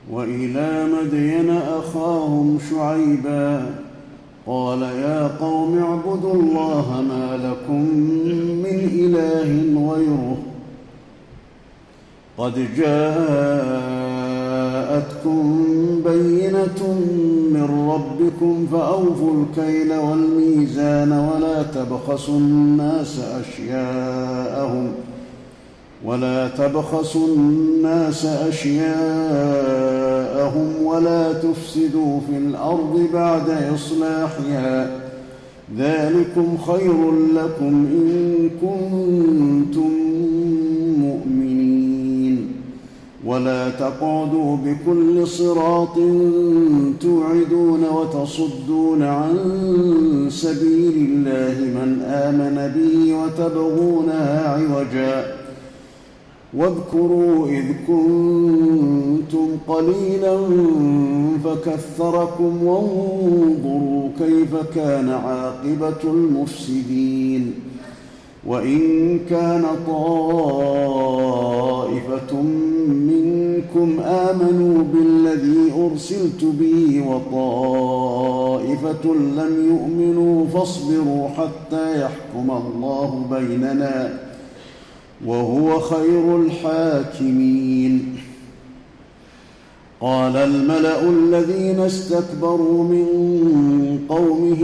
وإلى مدين أخاهم شعيبا قال يا قوم اعبدوا الله ما لكم من إله غيره قد جاءتكم بينة من ربكم فأوفوا الكيل والميزان ولا تبخسوا الناس أشياءهم ولا تفسدوا في الأرض بعد إصلاحها ذلكم خير لكم إن كنتم مؤمنين ولا تقعدوا بكل صراط توعدون وتصدون عن سبيل الله من آمن به وتبغونها عوجا واذكروا إذ كنتم قليلا فكثركم وانظروا كيف كان عاقبة المفسدين وإن كان طائفة منكم آمنوا بالذي أرسلت به وطائفة لم يؤمنوا فاصبروا حتى يحكم الله بيننا وهو خير الحاكمين قال الملأ الذين استكبروا من قومه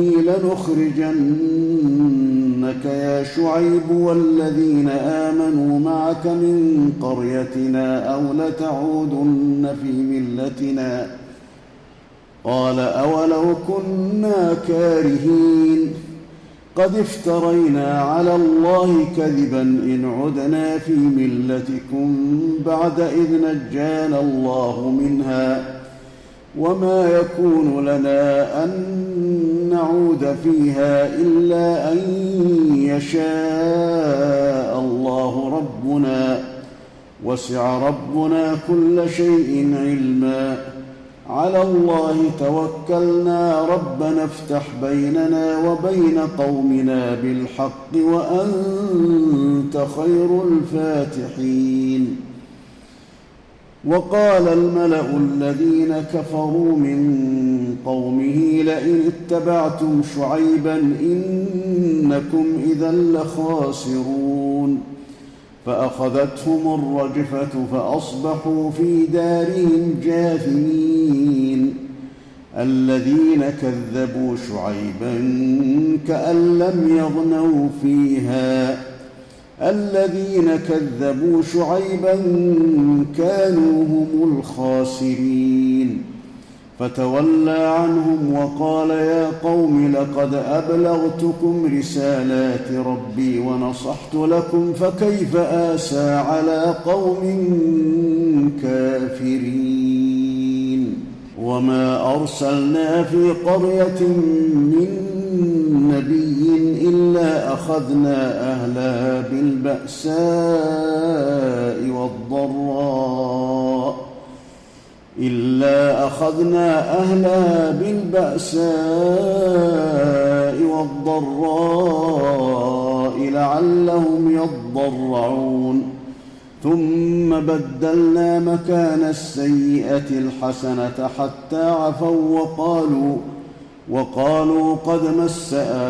لنخرجنك يا شعيب والذين آمنوا معك من قريتنا أو لتعودن في ملتنا قال أولو كنا كارهين قد افترينا على الله كذبا إن عدنا في ملتكم بعد إذ نجانا الله منها وما يكون لنا أن نعود فيها إلا أن يشاء الله ربنا وسع ربنا كل شيء علما على الله توكلنا ربنا افتح بيننا وبين قومنا بالحق وأنت خير الفاتحين وقال الملأ الذين كفروا من قومه لئن اتبعتم شعيبا إنكم إذا لخاسرون فأخذتهم الرجفة فأصبحوا في دارهم جاثمين الذين كذبوا شعيبا كأن لم يغنوا فيها الذين كذبوا شعيبا كانوا هم الخاسرين فتولى عنهم وقال يا قوم لقد أبلغتكم رسالات ربي ونصحت لكم فكيف آسى على قوم كافرين وما أرسلنا في قرية من نبي إلا أخذنا أهلها بالبأساء والضراء لعلهم يضرعون ثم بدلنا مكان السيئة الحسنة حتى عفوا وقالوا قد مس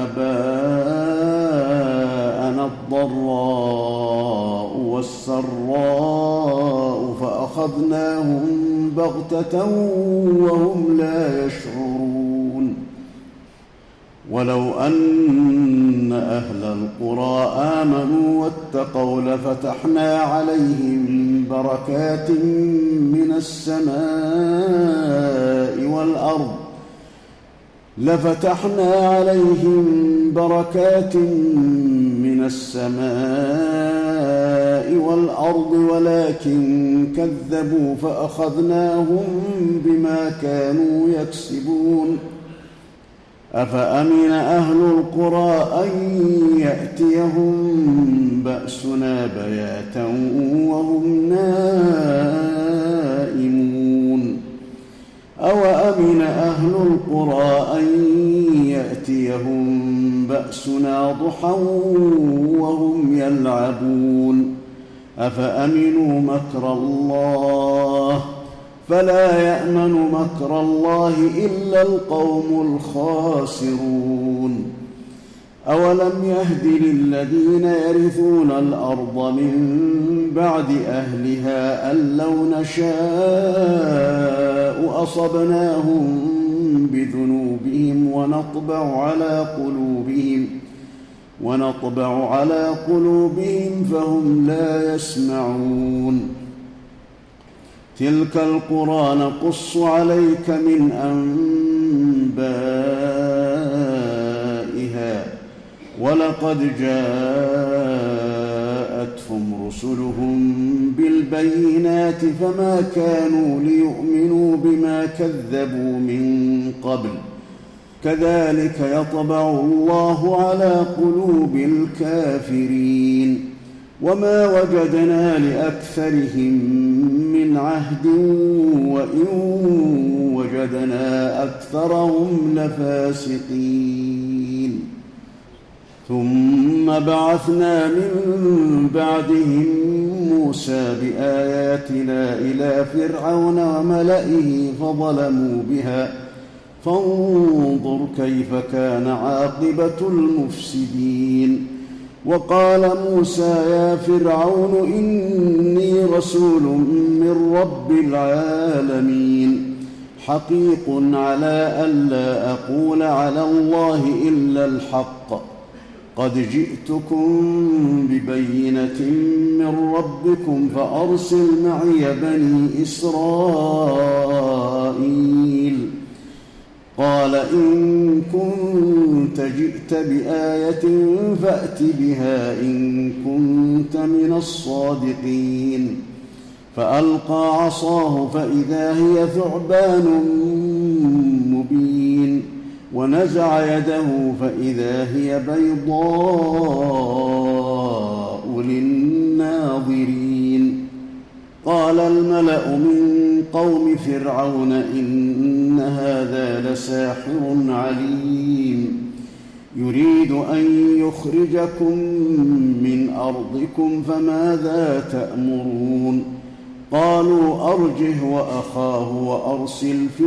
آباءنا الضراء والسراء فأخذناهم بغتة وهم لا يشعرون ولو أن أهل القرى آمنوا واتقوا لفتحنا عليهم بركات من السماء والأرض ولكن كذبوا فأخذناهم بما كانوا يكسبون أفأمن أهل القرى أن يأتيهم بأسنا بياتا وهم نائمون أوأمن أهل القرى أن يأتيهم بأسنا ضحى وهم يلعبون أفأمنوا مكر الله فلا يأمن مكر الله إلا القوم الخاسرون أولم يهد للذين يرثون الأرض من بعد أهلها أن لو نشاء أصبناهم بذنوبهم ونطبع على قلوبهم فهم لا يسمعون تلك القرى نقص عليك من أنبائها ولقد جاءتهم رسلهم بالبينات فما كانوا ليؤمنوا بما كذبوا من قبل كذلك يطبع الله على قلوب الكافرين وما وجدنا لأكثرهم من عهد وإن وجدنا أكثرهم لفاسقين ثم بعثنا من بعدهم موسى بآياتنا إلى فرعون وملئه فظلموا بها فانظر كيف كان عاقبة المفسدين وقال موسى يا فرعون إني رسول من رب العالمين حقيق على ألا أقول على الله إلا الحق قد جئتكم ببينة من ربكم فأرسل معي بني إسرائيل قال إن كنت جئت بآية فأت بها إن كنت من الصادقين فألقى عصاه فإذا هي ثعبان مبين ونزع يده فإذا هي بيضاء للناظرين قال الملأ من قوم فرعون إن هذا لساحر عليم يريد أن يخرجكم من أرضكم فماذا تأمرون قالوا أرجه وأخاه وأرسل في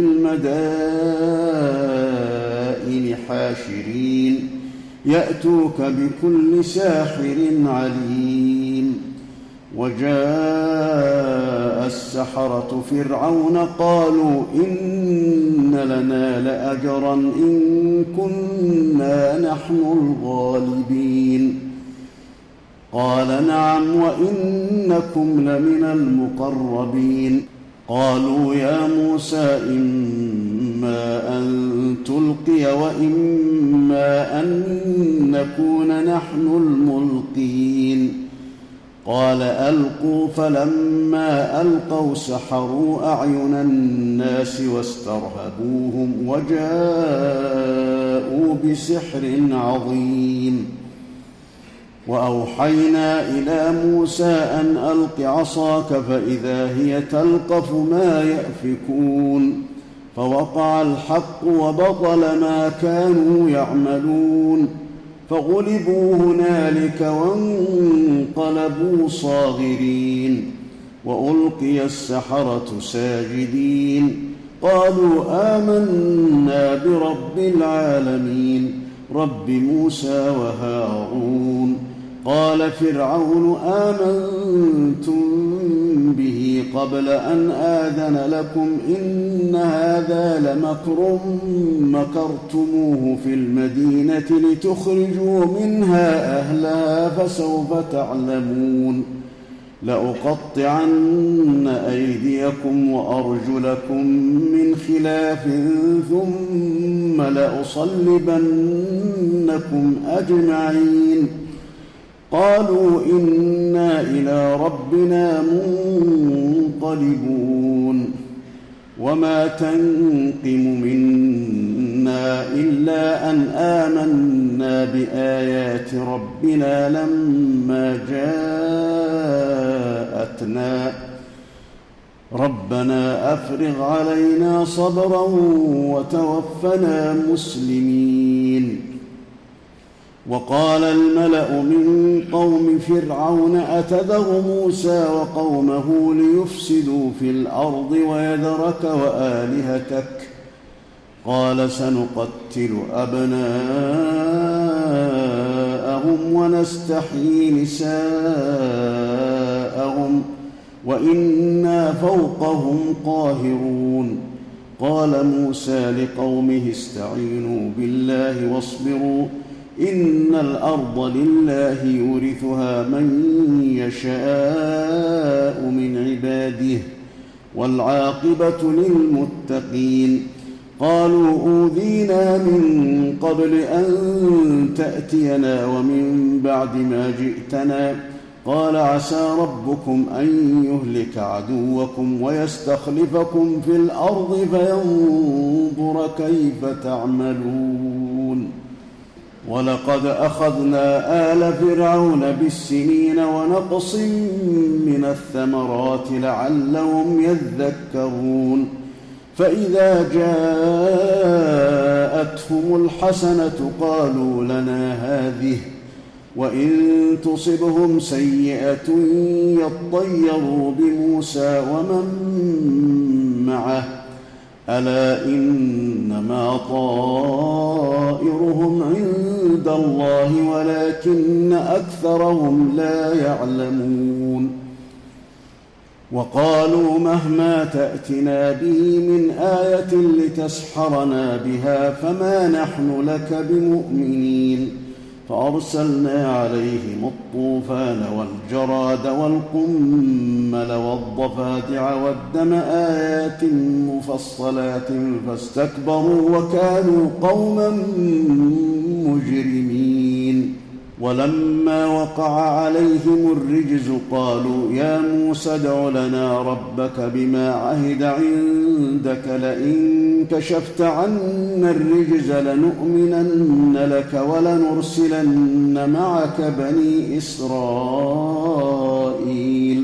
المدائن حاشرين يأتوك بكل ساحر عليم وجاء السحرة فرعون قالوا إن لنا لأجرا إن كنا نحن الغالبين قال نعم وإنكم لمن المقربين قالوا يا موسى إما أن تلقي وإما أن نكون نحن الملقين قال ألقوا فلما ألقوا سحروا أعين الناس واسترهبوهم وجاءوا بسحر عظيم وأوحينا إلى موسى أن ألق عصاك فإذا هي تلقف ما يأفكون فوقع الحق وبطل ما كانوا يعملون فغلبوا هنالك وانقلبوا صاغرين وألقي السحرة ساجدين قالوا آمنا برب العالمين رب موسى وهارون قال فرعون آمنتم به قبل أن آذن لكم إن هذا لمكر مكرتموه في المدينة لتخرجوا منها أهلها فسوف تعلمون لأقطعن أيديكم وأرجلكم من خلاف ثم لأصلبنكم أجمعين قالوا إنا إلى ربنا منقلبون وما تنقم منا إلا أن آمنا بآيات ربنا لما جاءتنا ربنا أفرغ علينا صبرا وتوفنا مسلمين وقال الملأ من قوم فرعون أتذر موسى وقومه ليفسدوا في الأرض ويذرك وآلهتك قال سنقتل أبناءهم ونستحيي نساءهم وإنا فوقهم قاهرون. قال موسى لقومه استعينوا بالله واصبروا إن الأرض لله يورثها من يشاء من عباده والعاقبة للمتقين. قالوا أوذينا من قبل أن تأتينا ومن بعد ما جئتنا قال عسى ربكم أن يهلك عدوكم ويستخلفكم في الأرض فينظر كيف تعملون. ولقد أخذنا آل فرعون بالسنين ونقص من الثمرات لعلهم يذكرون. فإذا جاءتهم الحسنة قالوا لنا هذه وإن تصبهم سيئة يطيروا بموسى ومن معه ألا إنما طائرهم عند الله ولكن أكثرهم لا يعلمون. وقالوا مهما تأتنا به من آية لتسحرنا بها فما نحن لك بمؤمنين. فأرسلنا عليهم الطوفان والجراد والقمل والضفادع والدم آيات مفصلات فاستكبروا وكانوا قوما مجرمين. ولما وقع عليهم الرجز قالوا يا موسى ادع لنا ربك بما عهد عندك لئن كشفت عنا الرجز لنؤمنن لك ولنرسلن معك بني إسرائيل.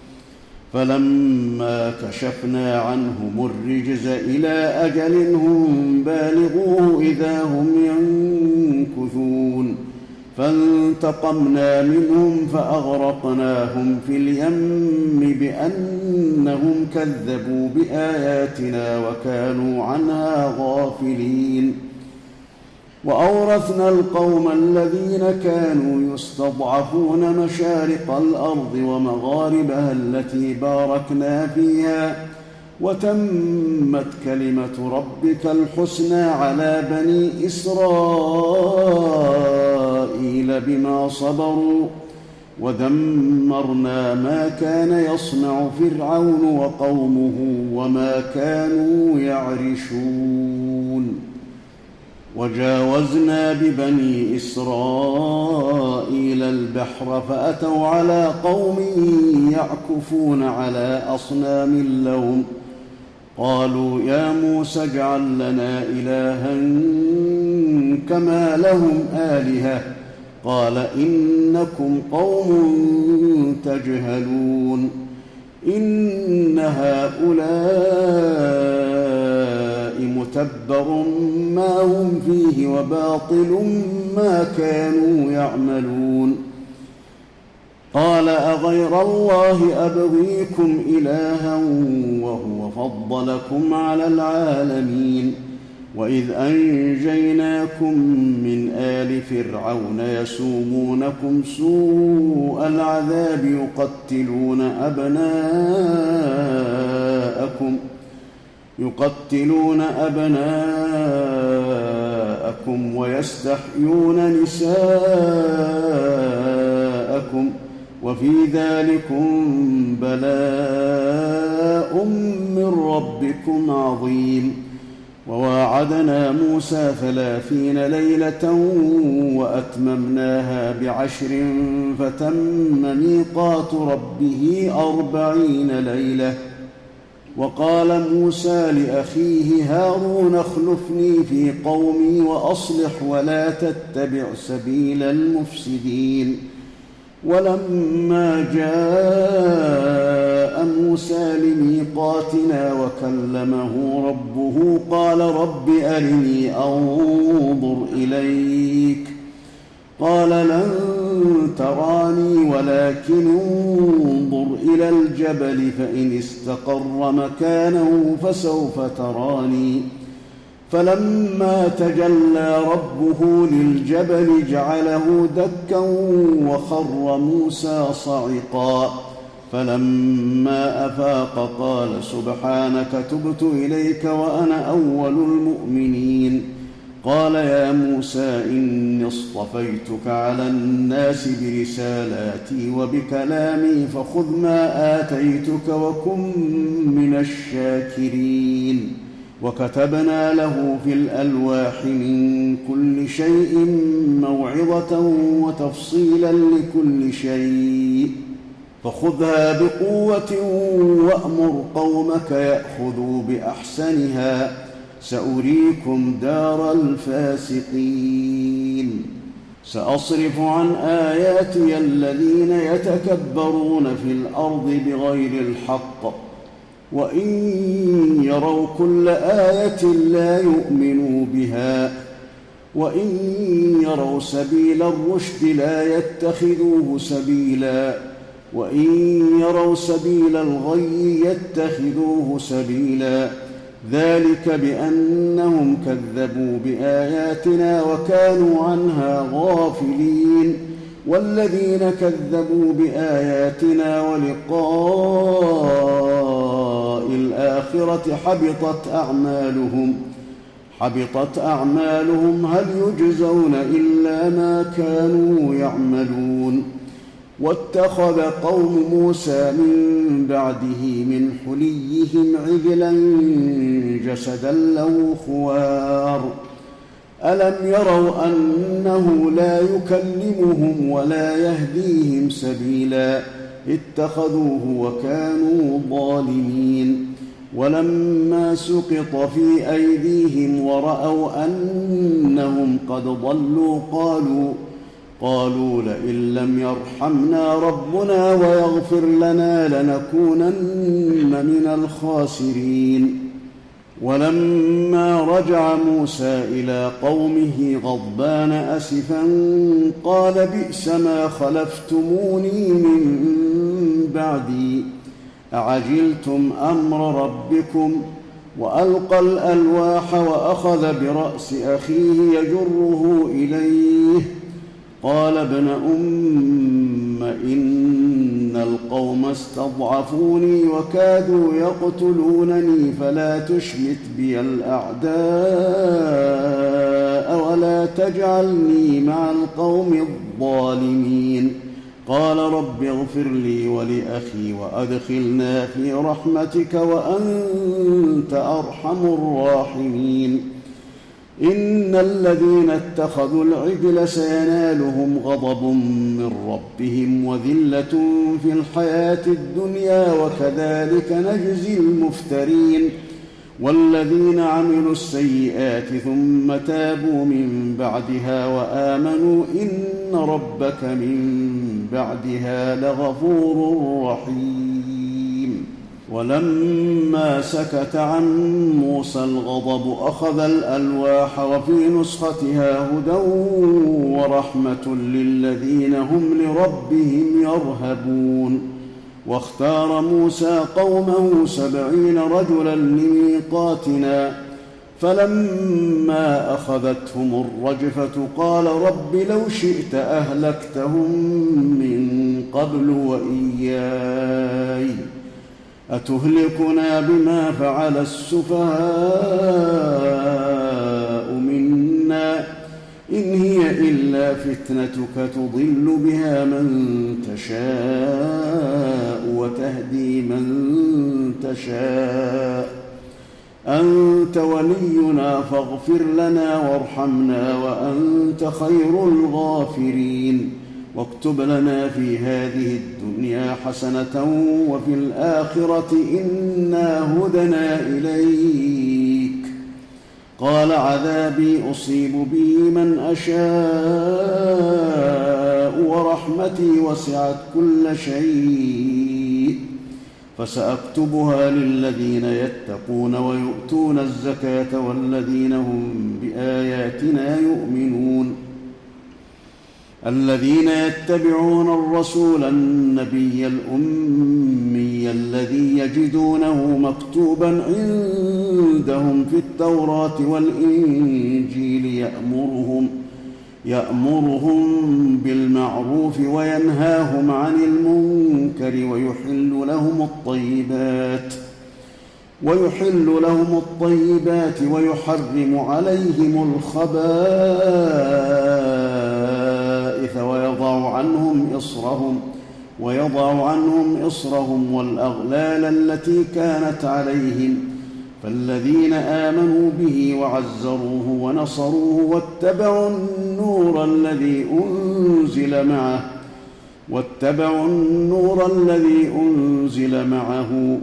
فلما كشفنا عنهم الرجز إلى أجل هم بالغوه إذا هم ينكثون. فانتقمنا منهم فأغرقناهم في اليم بأنهم كذبوا بآياتنا وكانوا عنها غافلين. وأورثنا القوم الذين كانوا يستضعفون مشارق الأرض ومغاربها التي باركنا فيها وتمت كلمة ربك الحسنى على بني إسرائيل بما صبروا ودمرنا ما كان يصنع فرعون وقومه وما كانوا يعرشون. وجاوزنا ببني إسرائيل البحر فأتوا على قوم يعكفون على أصنام لهم قالوا يا موسى اجعل لنا إلها كما لهم آلهة قال إنكم قوم تجهلون. إن هؤلاء متبر ما هم فيه وباطل ما كانوا يعملون. قال أغير الله أبغيكم إلها وهو فضلكم على العالمين. وإذ أنجيناكم من آل فرعون يسومونكم سوء العذاب يقتلون أبناءكم ويستحيون نساءكم وفي ذلكم بلاء من ربكم عظيم. وواعدنا موسى 30 ليلة وأتممناها ب10 فتم ميقات ربه 40 ليلة. وقال موسى لأخيه هارون اخلفني في قومي وأصلح ولا تتبع سبيل المفسدين. ولما جاء موسى لميقاتنا وكلمه ربه قال رب أرني أنظر إليك قال لن تراني ولكن انظر إلى الجبل فإن استقر مكانه فسوف تراني فلما تجلى ربه للجبل جعله دكا وخر موسى صعقا فلما أفاق قال سبحانك تبت إليك وأنا أول المؤمنين قال يا موسى إني اصطفيتك على الناس برسالاتي وبكلامي فخذ ما آتيتك وكن من الشاكرين وكتبنا له في الألواح من كل شيء موعظة وتفصيلا لكل شيء فخذها بقوة وأمر قومك يأخذوا بأحسنها سأريكم دار الفاسقين سأصرف عن آياتي الذين يتكبرون في الأرض بغير الحق وإن يروا كل آية لا يؤمنوا بها وإن يروا سبيل الرشد لا يتخذوه سبيلا وإن يروا سبيل الغي يتخذوه سبيلا ذلك بأنهم كذبوا بآياتنا وكانوا عنها غافلين والذين كذبوا بآياتنا ولقاء الآخرة حبطت أعمالهم هل يجزون إلا ما كانوا يعملون واتخذ قوم موسى من بعده من حليهم عجلا جسدا له خوار ألم يروا أنه لا يكلمهم ولا يهديهم سبيلا اتخذوه وكانوا ظالمين ولما سقط في أيديهم ورأوا أنهم قد ضلوا قالوا لئن لم يرحمنا ربنا ويغفر لنا لنكونن من الخاسرين ولما رجع موسى إلى قومه غضبان أسفا قال بئس ما خلفتموني من بعدي أعجلتم أمر ربكم وألقى الألواح وأخذ برأس أخيه يجره إليه قال ابن أم إن القوم استضعفوني وكادوا يقتلونني فلا تشمت بي الأعداء ولا تجعلني مع القوم الظالمين قال رب اغفر لي ولأخي وأدخلنا في رحمتك وأنت أرحم الراحمين إن الذين اتخذوا العجل سينالهم غضب من ربهم وذلة في الحياة الدنيا وكذلك نجزي المفترين والذين عملوا السيئات ثم تابوا من بعدها وآمنوا إن ربك من بعدها لغفور رحيم ولما سكت عن موسى الغضب أخذ الألواح وفي نسختها هدى ورحمة للذين هم لربهم يرهبون واختار موسى قومه 70 رجلا لميقاتنا فلما أخذتهم الرجفة قال رب لو شئت أهلكتهم من قبل وإياي أتهلكنا بما فعل السفهاء منا إن هي إلا فتنتك تضل بها من تشاء وتهدي من تشاء أنت ولينا فاغفر لنا وارحمنا وأنت خير الغافرين واكتب لنا في هذه الدنيا حسنة وفي الآخرة إنا هدنا إليك قال عذابي أصيب به من أشاء ورحمتي وسعت كل شيء فسأكتبها للذين يتقون ويؤتون الزكاة والذين هم بآياتنا يؤمنون الذين يتبعون الرسول النبي الأمي الذي يجدونه مكتوبا عندهم في التوراة والإنجيل يأمرهم بالمعروف وينهاهم عن المنكر ويحل لهم الطيبات ويحرم عليهم الخبائث ويضع عنهم إصرهم والأغلال التي كانت عليهم. فالذين آمنوا به وعزروه ونصروه واتبعوا النور الذي أنزل معه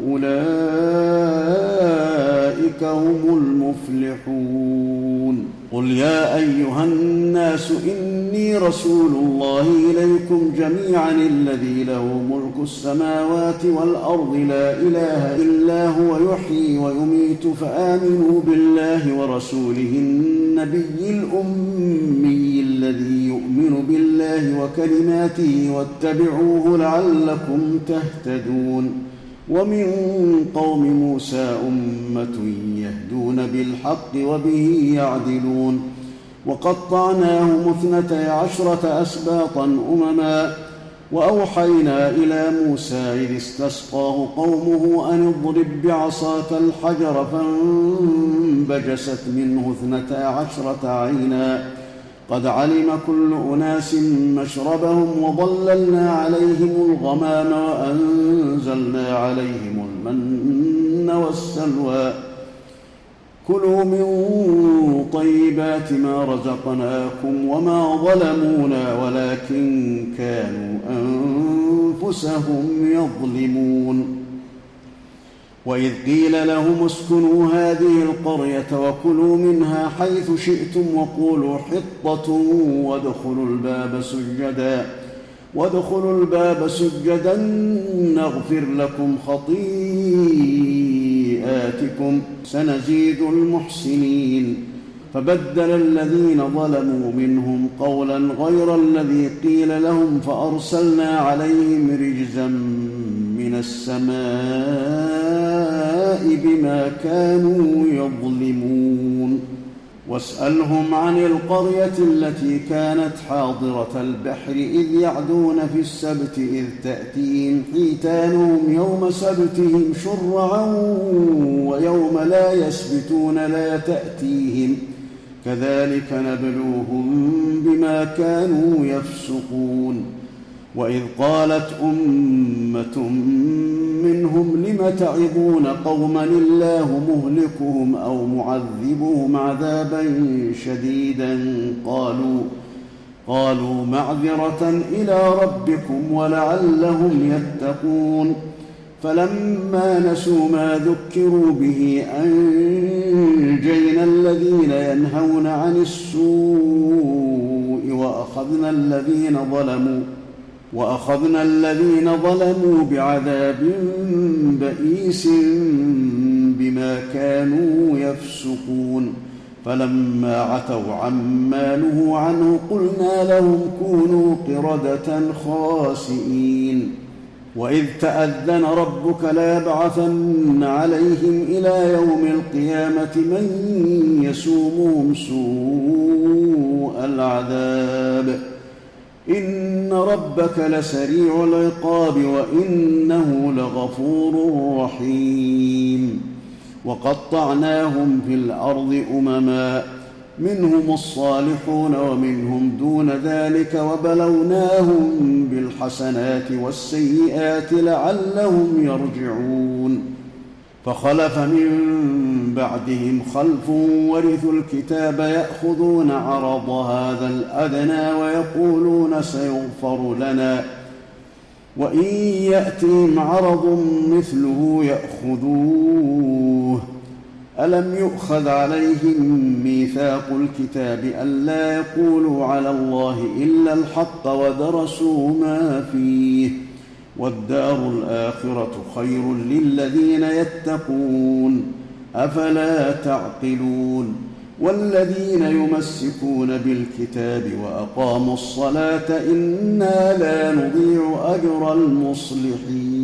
أولئك هم المفلحون. قل يا أيها الناس إني رسول الله إليكم جميعا الذي له ملك السماوات والأرض لا إله إلا هو يحيي ويميت فآمنوا بالله ورسوله النبي الأمي الذي يؤمن بالله وكلماته واتبعوه لعلكم تهتدون. ومن قوم موسى أمة يهدون بالحق وبه يعدلون. وقطعناهم 12 أسباطا أمما وأوحينا إلى موسى إذ استسقاه قومه أن اضرب بعصاك الحجر فانبجست منه 12 عينا قد علم كل أناس مشربهم وظللنا عليهم الغمام وأنزلنا عليهم المن والسلوى كلوا من طيبات ما رزقناكم وما ظلمونا ولكن كانوا أنفسهم يظلمون. وإذ قيل لهم اسكنوا هذه القرية وكلوا منها حيث شئتم وقولوا حطة وادخلوا الباب سجدا نغفر لكم خطيئاتكم سنزيد المحسنين. فبدل الذين ظلموا منهم قولا غير الذي قيل لهم فأرسلنا عليهم رجزا من السماء بما كانوا يظلمون. واسألهم عن القرية التي كانت حاضرة البحر إذ يعدون في السبت إذ تأتيهم حيتانهم يوم سبتهم شرعا ويوم لا يسبتون لا تأتيهم كذلك نبلوهم بما كانوا يفسقون. وإذ قالت أمة منهم لم تعظون قوما الله مهلكهم أو معذبهم عذابا شديدا قالوا معذرة إلى ربكم ولعلهم يتقون. فلما نسوا ما ذكروا به أنجينا الذين ينهون عن السوء وأخذنا الذين ظلموا بعذاب بئيس بما كانوا يفسقون. فلما عتوا عما نهوا عنه قلنا لهم كونوا قردة خاسئين. وإذ تأذن ربك ليبعثن عليهم إلى يوم القيامة من يسومهم سوء العذاب إن ربك لسريع العقاب وإنه لغفور رحيم. وقطعناهم في الأرض أمما منهم الصالحون ومنهم دون ذلك وبلوناهم بالحسنات والسيئات لعلهم يرجعون. فخلف من بعدهم خلف ورثوا الكتاب يأخذون عرض هذا الأدنى ويقولون سيغفر لنا وإن يأتهم عرض مثله يأخذوه. ألم يؤخذ عليهم ميثاق الكتاب ألا يقولوا على الله إلا الحق ودرسوا ما فيه والدار الآخرة خير للذين يتقون أفلا تعقلون. والذين يمسكون بالكتاب وأقاموا الصلاة إنا لا نضيع أجر المصلحين.